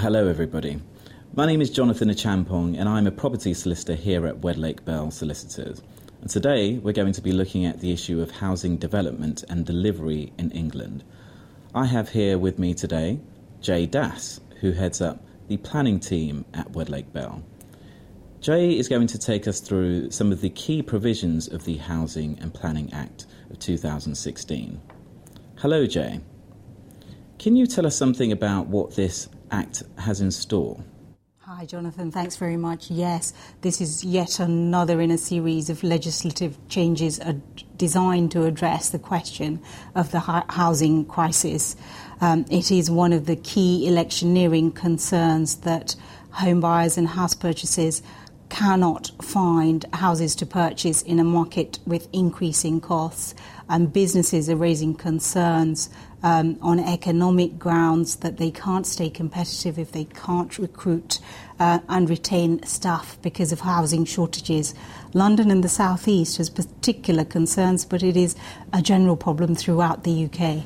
Hello everybody. My name is Jonathan Achampong and I'm a property solicitor here at Wedlake Bell Solicitors. And today we're going to be looking at the issue of housing development and delivery in England. I have here with me today Jay Das, who heads up the planning team at Wedlake Bell. Jay is going to take us through some of the key provisions of the Housing and Planning Act of 2016. Hello Jay. Can you tell us something about what this Act has in store? Hi Jonathan, thanks very much. Yes, this is yet another in a series of legislative changes designed to address the question of the housing crisis. It is one of the key electioneering concerns that home buyers and house purchasers cannot find houses to purchase in a market with increasing costs, and businesses are raising concerns on economic grounds that they can't stay competitive if they can't recruit and retain staff because of housing shortages. London and the South East has particular concerns, but it is a general problem throughout the UK.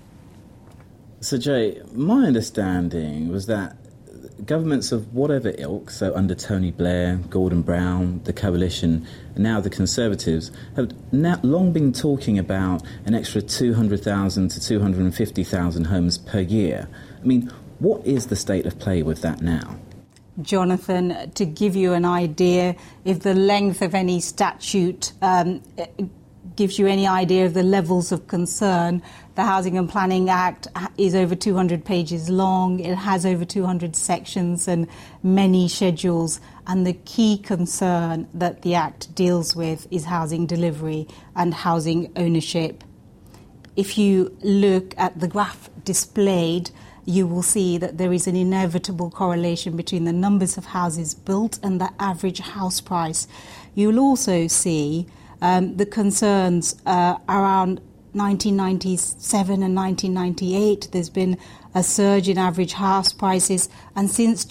So Jay, my understanding was that governments of whatever ilk, so under Tony Blair, Gordon Brown, the Coalition, and now the Conservatives, have long been talking about an extra 200,000 to 250,000 homes per year. I mean, what is the state of play with that now? Jonathan, to give you an idea, if the length of any statute gives you any idea of the levels of concern, the Housing and Planning Act is over 200 pages long. It has over 200 sections and many schedules. And the key concern that the Act deals with is housing delivery and housing ownership. If you look at the graph displayed, you will see that there is an inevitable correlation between the numbers of houses built and the average house price. You'll also see the concerns around 1997 and 1998. There's been a surge in average house prices, and since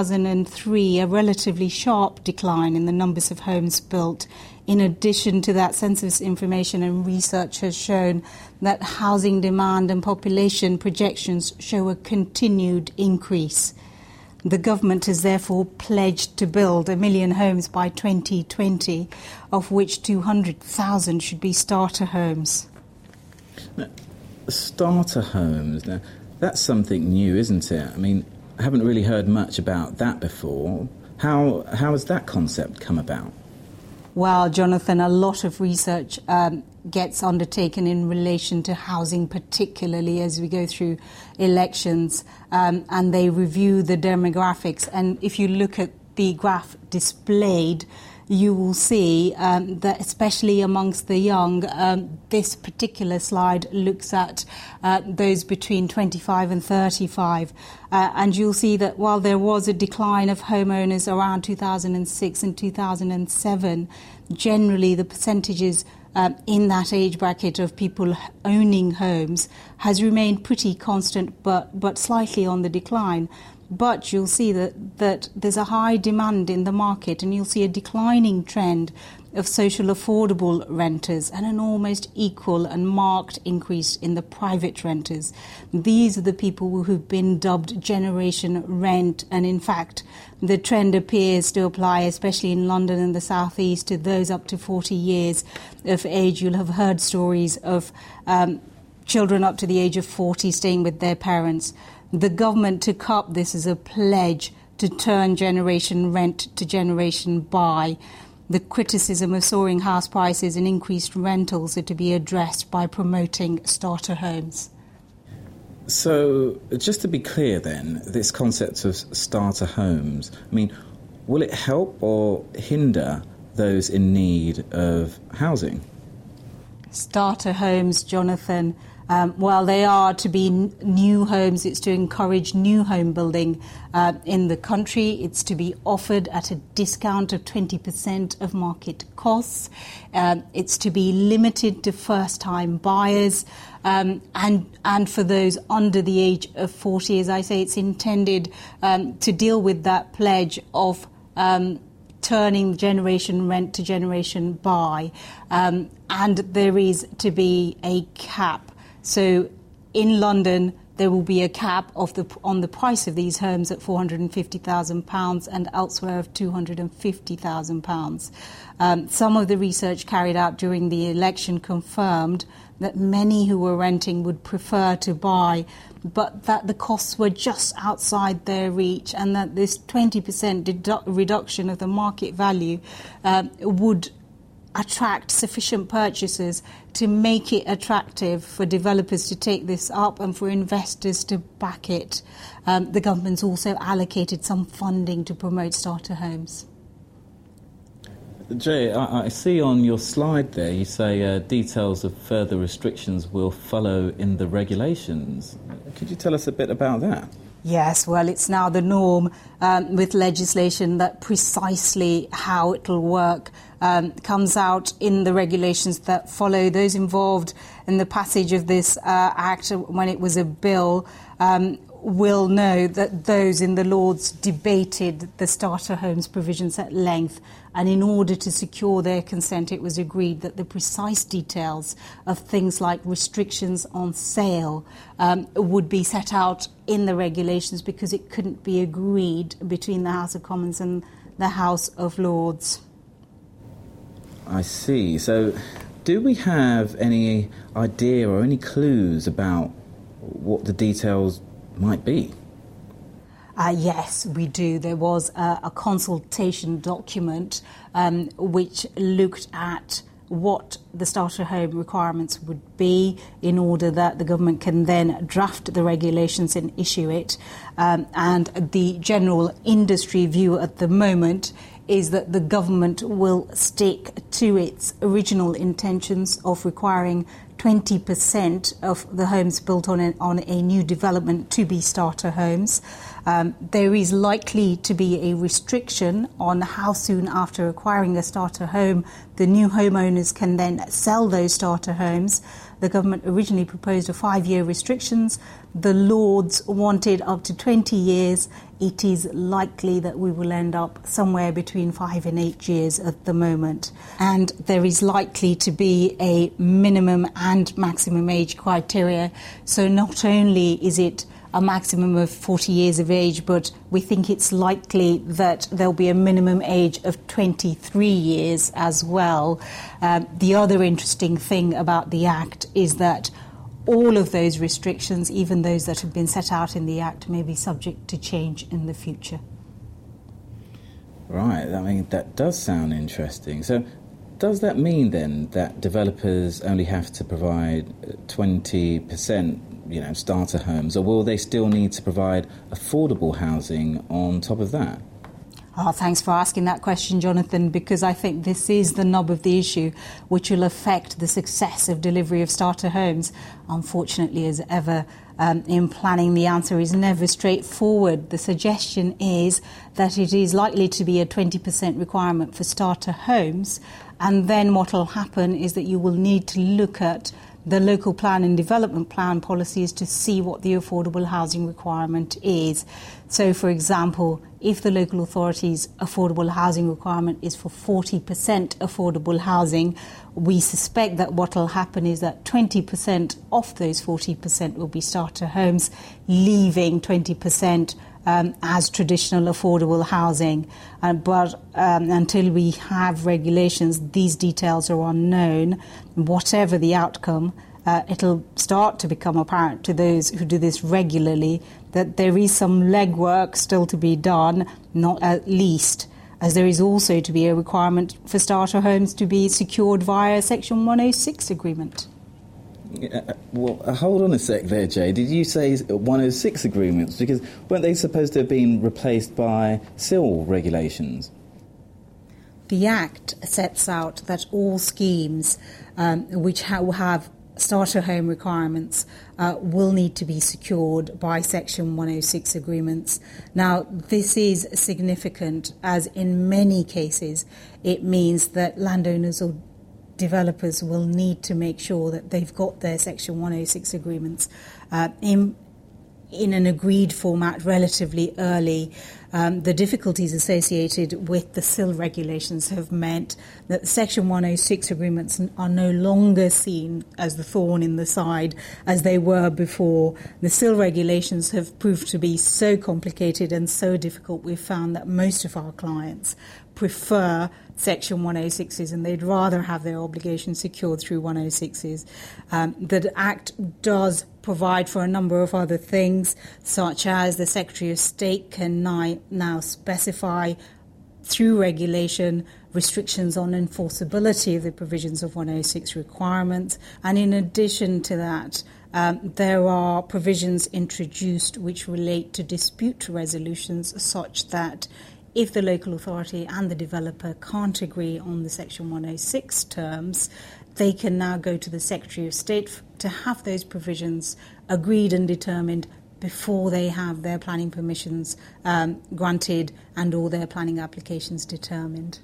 2003 a relatively sharp decline in the numbers of homes built. In addition to that, census information and research has shown that housing demand and population projections show a continued increase. The government has therefore pledged to build 1 million homes by 2020, of which 200,000 should be starter homes. Now, starter homes, now, that's something new, isn't it? I mean, I haven't really heard much about that before. How has that concept come about? Well, Jonathan, a lot of research gets undertaken in relation to housing, particularly as we go through elections, and they review the demographics. And if you look at the graph displayed, you will see that especially amongst the young, this particular slide looks at those between 25 and 35. And you'll see that while there was a decline of homeowners around 2006 and 2007, generally the percentages in that age bracket of people owning homes has remained pretty constant, but slightly on the decline. But you'll see that there's a high demand in the market, and you'll see a declining trend of social affordable renters and an almost equal and marked increase in the private renters. These are the people who've been dubbed Generation Rent, and in fact the trend appears to apply, especially in London and the South East, to those up to 40 years of age. You'll have heard stories of children up to the age of 40 staying with their parents. The government took up this as a pledge to turn Generation Rent to Generation Buy. The criticism of soaring house prices and increased rentals are to be addressed by promoting starter homes. So, just to be clear then, this concept of starter homes, I mean, will it help or hinder those in need of housing? Starter homes, Jonathan, while they are to be new homes, it's to encourage new home building in the country. It's to be offered at a discount of 20% of market costs. It's to be limited to first-time buyers. And for those under the age of 40, as I say, it's intended to deal with that pledge of turning Generation Rent to Generation Buy. And there is to be a cap. So in London, there will be a cap on the price of these homes at £450,000 and elsewhere of £250,000. Some of the research carried out during the election confirmed that many who were renting would prefer to buy, but that the costs were just outside their reach, and that this 20% reduction of the market value would attract sufficient purchasers to make it attractive for developers to take this up and for investors to back it. The government's also allocated some funding to promote starter homes. Jay, I see on your slide there you say details of further restrictions will follow in the regulations. Could you tell us a bit about that? Yes, well, it's now the norm with legislation that precisely how it will work comes out in the regulations that follow. Those involved in the passage of this Act when it was a bill will know that those in the Lords debated the starter homes provisions at length, and in order to secure their consent it was agreed that the precise details of things like restrictions on sale would be set out in the regulations, because it couldn't be agreed between the House of Commons and the House of Lords. I see. So do we have any idea or any clues about what the details might be? Yes, we do. There was a consultation document which looked at what the starter home requirements would be in order that the government can then draft the regulations and issue it. And the general industry view at the moment is that the government will stick to its original intentions of requiring 20% of the homes built on a new development to be starter homes. There is likely to be a restriction on how soon after acquiring a starter home the new homeowners can then sell those starter homes. The government originally proposed a 5-year restrictions. The Lords wanted up to 20 years. It is likely that we will end up somewhere between 5 and 8 years at the moment. And there is likely to be a minimum and maximum age criteria. So not only is it a maximum of 40 years of age, but we think it's likely that there'll be a minimum age of 23 years as well. The other interesting thing about the Act is that all of those restrictions, even those that have been set out in the Act, may be subject to change in the future. Right, I mean, that does sound interesting. So does that mean then that developers only have to provide 20%, starter homes, or will they still need to provide affordable housing on top of that? Thanks for asking that question, Jonathan, because I think this is the nub of the issue, which will affect the success of delivery of starter homes. Unfortunately, as ever, in planning, the answer is never straightforward. The suggestion is that it is likely to be a 20% requirement for starter homes, and then what will happen is that you will need to look at the local plan and development plan policies to see what the affordable housing requirement is. So, for example, if the local authority's affordable housing requirement is for 40% affordable housing, we suspect that what will happen is that 20% of those 40% will be starter homes, leaving 20% as traditional affordable housing. But until we have regulations, these details are unknown. Whatever the outcome, it'll start to become apparent to those who do this regularly that there is some legwork still to be done, not at least, as there is also to be a requirement for starter homes to be secured via Section 106 agreement. Well, hold on a sec there, Jay. Did you say 106 agreements? Because weren't they supposed to have been replaced by CIL regulations? The Act sets out that all schemes which have starter home requirements will need to be secured by Section 106 agreements. Now, this is significant, as in many cases it means that landowners or developers will need to make sure that they've got their Section 106 agreements in an agreed format relatively early. the difficulties associated with the SIL regulations have meant that Section 106 agreements are no longer seen as the thorn in the side as they were before. The SIL regulations have proved to be so complicated and so difficult, we've found that most of our clients prefer Section 106s and they'd rather have their obligations secured through 106s. The Act does provide for a number of other things, such as the Secretary of State can now specify through regulation restrictions on enforceability of the provisions of 106 requirements. And in addition to that, there are provisions introduced which relate to dispute resolutions, such that if the local authority and the developer can't agree on the Section 106 terms, they can now go to the Secretary of State to have those provisions agreed and determined before they have their planning permissions granted and all their planning applications determined.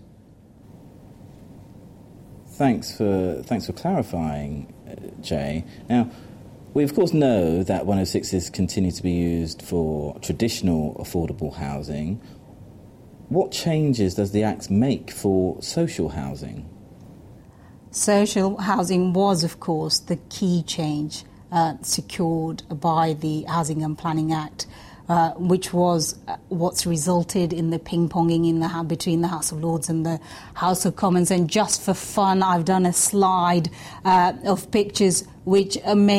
Thanks for clarifying, Jay. Now, we of course know that 106s continue to be used for traditional affordable housing. What changes does the Act make for social housing? Social housing was, of course, the key change secured by the Housing and Planning Act, which was what's resulted in the ping-ponging between the House of Lords and the House of Commons. And just for fun, I've done a slide of pictures which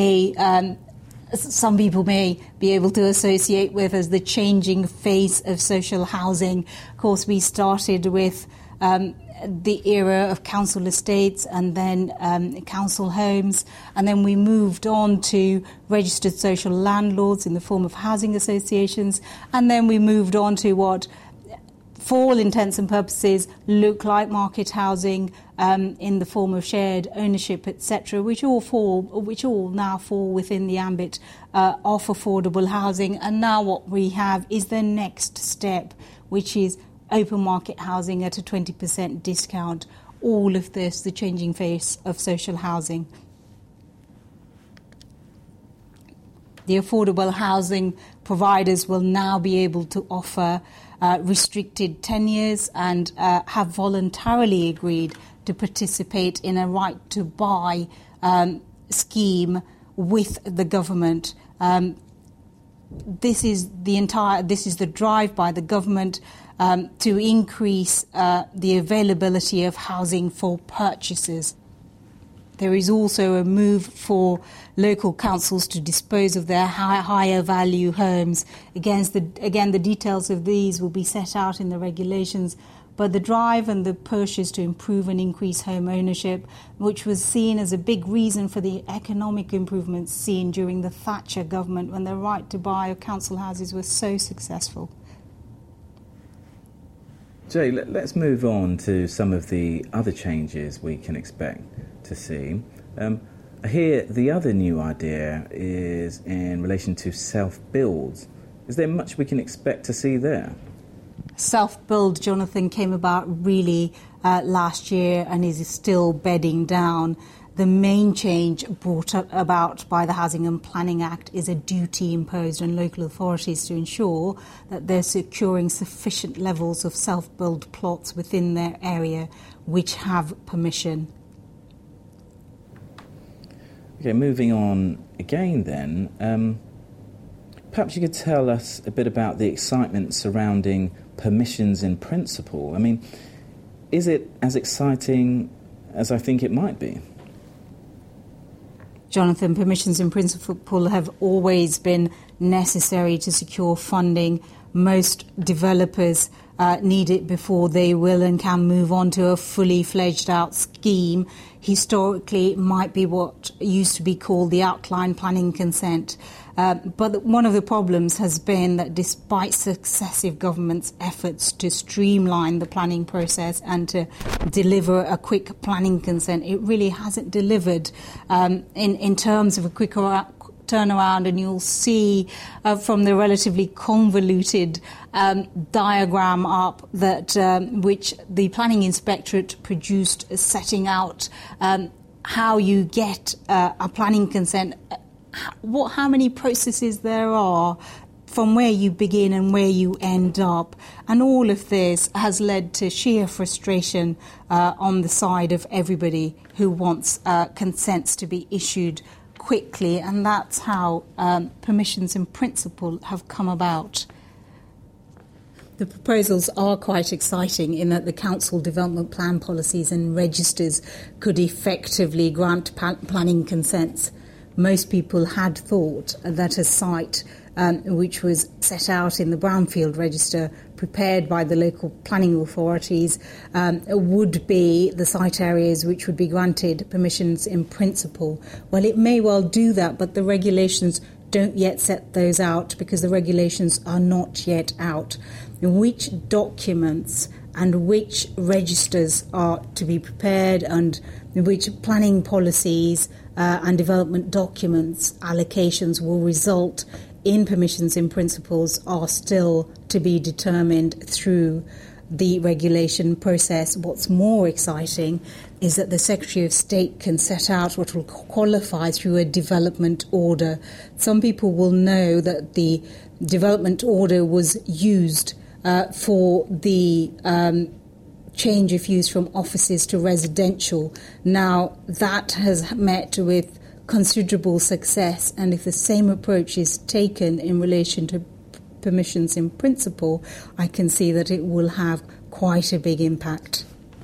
some people may be able to associate with as the changing face of social housing. Of course, we started with the era of council estates and then council homes, and then we moved on to registered social landlords in the form of housing associations, and then we moved on to what, for all intents and purposes, look like market housing in the form of shared ownership, etc., which all now fall within the ambit of affordable housing. And now what we have is the next step, which is open market housing at a 20% discount. All of this, the changing face of social housing. The affordable housing providers will now be able to offer restricted tenures and have voluntarily agreed to participate in a right to buy scheme with the government. This is the drive by the government to increase the availability of housing for purchasers. There is also a move for local councils to dispose of their higher value homes. Again, the details of these will be set out in the regulations, but the drive and the push is to improve and increase home ownership, which was seen as a big reason for the economic improvements seen during the Thatcher government when the right to buy of council houses was so successful. Jay, let's move on to some of the other changes we can expect to see. Here, the other new idea is in relation to self-builds. Is there much we can expect to see there? Self-build, Jonathan, came about really last year and is still bedding down. The main change brought about by the Housing and Planning Act is a duty imposed on local authorities to ensure that they're securing sufficient levels of self-build plots within their area which have permission. Okay, moving on again then, perhaps you could tell us a bit about the excitement surrounding permissions in principle. I mean, is it as exciting as I think it might be? Jonathan, permissions in principle have always been necessary to secure funding. Most developers need it before they will and can move on to a fully fledged out scheme. Historically, it might be what used to be called the outline planning consent. But one of the problems has been that despite successive governments' efforts to streamline the planning process and to deliver a quick planning consent, it really hasn't delivered in terms of a quicker turnaround. And you'll see from the relatively convoluted diagram up that which the Planning Inspectorate produced, setting out how you get a planning consent, how many processes there are from where you begin and where you end up. And all of this has led to sheer frustration on the side of everybody who wants consents to be issued quickly, and that's how permissions in principle have come about. The proposals are quite exciting in that the council development plan policies and registers could effectively grant planning consents. Most people had thought that a site which was set out in the Brownfield Register, prepared by the local planning authorities, would be the site areas which would be granted permissions in principle. Well, it may well do that, but the regulations don't yet set those out because the regulations are not yet out. Which documents and which registers are to be prepared and which planning policies and development documents allocations will result in permissions in principles are still to be determined through the regulation process. What's more exciting is that the Secretary of State can set out what will qualify through a development order. Some people will know that the development order was used for the change of use from offices to residential. Now, that has met with considerable success, and if the same approach is taken in relation to permissions in principle, I can see that it will have quite a big impact.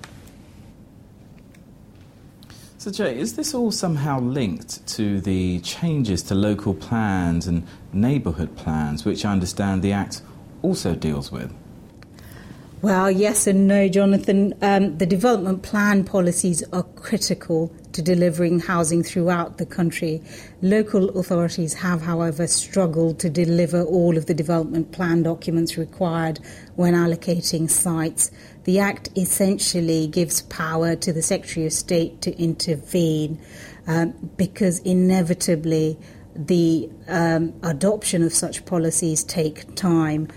So, Jay, is this all somehow linked to the changes to local plans and neighbourhood plans, which I understand the Act also deals with? Well, yes and no, Jonathan. The development plan policies are critical to delivering housing throughout the country. Local authorities have, however, struggled to deliver all of the development plan documents required when allocating sites. The Act essentially gives power to the Secretary of State to intervene because inevitably the adoption of such policies take time.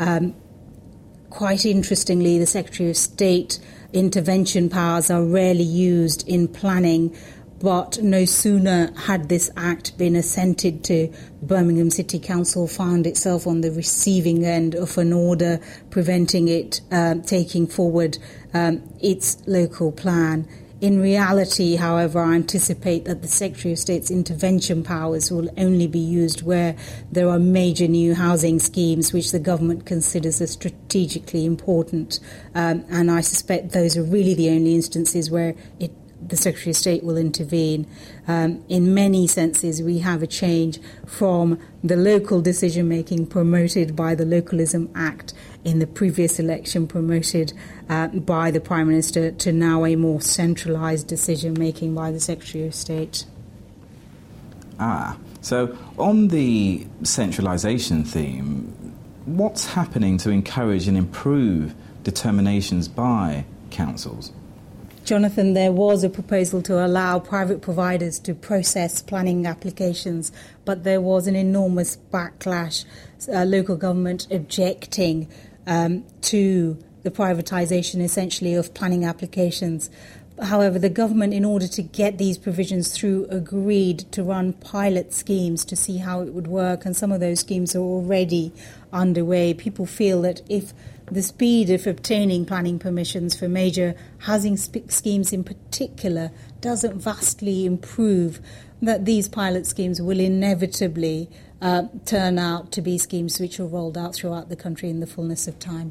Quite interestingly, the Secretary of State intervention powers are rarely used in planning, but no sooner had this Act been assented to, Birmingham City Council found itself on the receiving end of an order preventing it taking forward its local plan. In reality, however, I anticipate that the Secretary of State's intervention powers will only be used where there are major new housing schemes which the government considers as strategically important. And I suspect those are really the only instances where the Secretary of State will intervene. In many senses, we have a change from the local decision-making promoted by the Localism Act in the previous election, promoted by the Prime Minister, to now a more centralised decision-making by the Secretary of State. So on the centralisation theme, what's happening to encourage and improve determinations by councils? Jonathan, there was a proposal to allow private providers to process planning applications, but there was an enormous backlash, local government objecting to the privatisation, essentially, of planning applications. However, the government, in order to get these provisions through, agreed to run pilot schemes to see how it would work, and some of those schemes are already underway. People feel that if the speed of obtaining planning permissions for major housing schemes in particular doesn't vastly improve, that these pilot schemes will inevitably turn out to be schemes which are rolled out throughout the country in the fullness of time.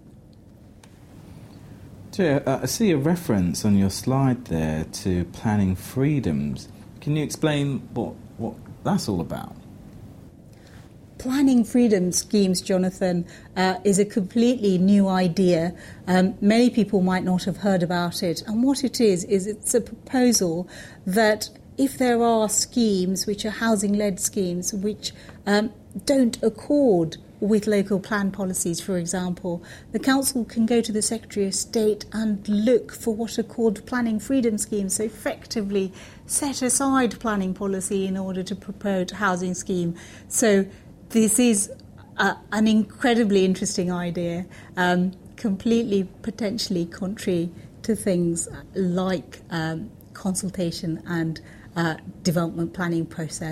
I see a reference on your slide there to planning freedoms. Can you explain what that's all about? Planning freedom schemes, Jonathan, is a completely new idea. Many people might not have heard about it. And what it is it's a proposal that if there are schemes which are housing-led schemes which don't accord with local plan policies, for example, the council can go to the Secretary of State and look for what are called planning freedom schemes, so effectively set aside planning policy in order to propose a housing scheme. So this is an incredibly interesting idea, completely potentially contrary to things like consultation and development planning process.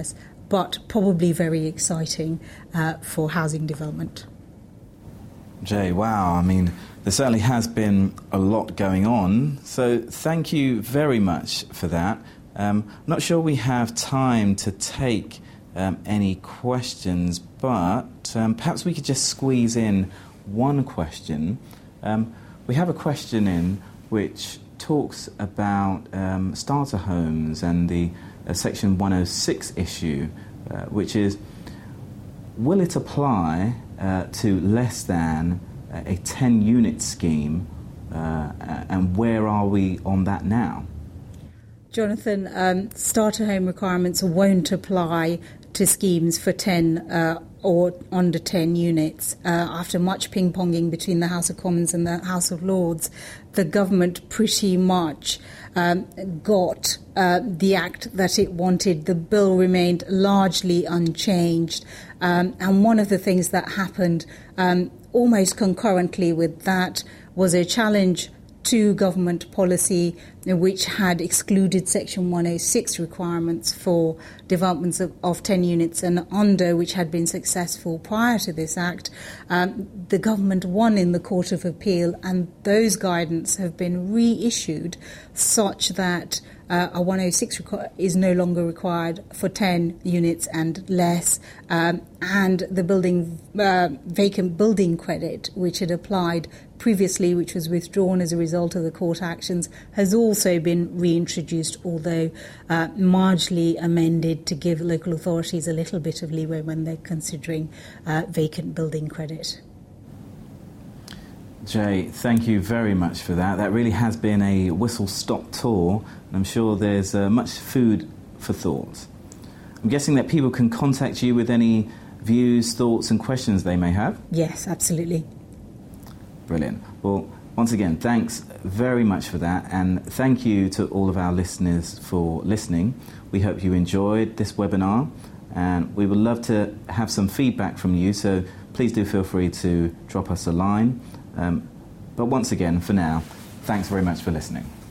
but probably very exciting for housing development. Jay, wow, I mean, there certainly has been a lot going on, so thank you very much for that. I'm not sure we have time to take any questions, but perhaps we could just squeeze in one question. We have a question in which talks about starter homes and the Section 106 issue, which is, will it apply to less than a 10-unit scheme, and where are we on that now? Jonathan, starter home requirements won't apply to schemes for 10 or under 10 units. After much ping-ponging between the House of Commons and the House of Lords, the government pretty much got the act that it wanted. The bill remained largely unchanged. And one of the things that happened almost concurrently with that was a challenge to government policy which had excluded Section 106 requirements for developments of 10 units and under, which had been successful prior to this act. The government won in the Court of Appeal, and those guidance have been reissued such that a 106 is no longer required for 10 units and less, and the vacant building credit, which had applied previously, which was withdrawn as a result of the court actions, has also been reintroduced, although marginally amended to give local authorities a little bit of leeway when they're considering vacant building credit. Jay, thank you very much for that. That really has been a whistle-stop tour, and I'm sure there's much food for thought. I'm guessing that people can contact you with any views, thoughts and questions they may have? Yes, absolutely. Brilliant. Well, once again, thanks very much for that, and thank you to all of our listeners for listening. We hope you enjoyed this webinar, and we would love to have some feedback from you, so please do feel free to drop us a line. But once again, for now, thanks very much for listening.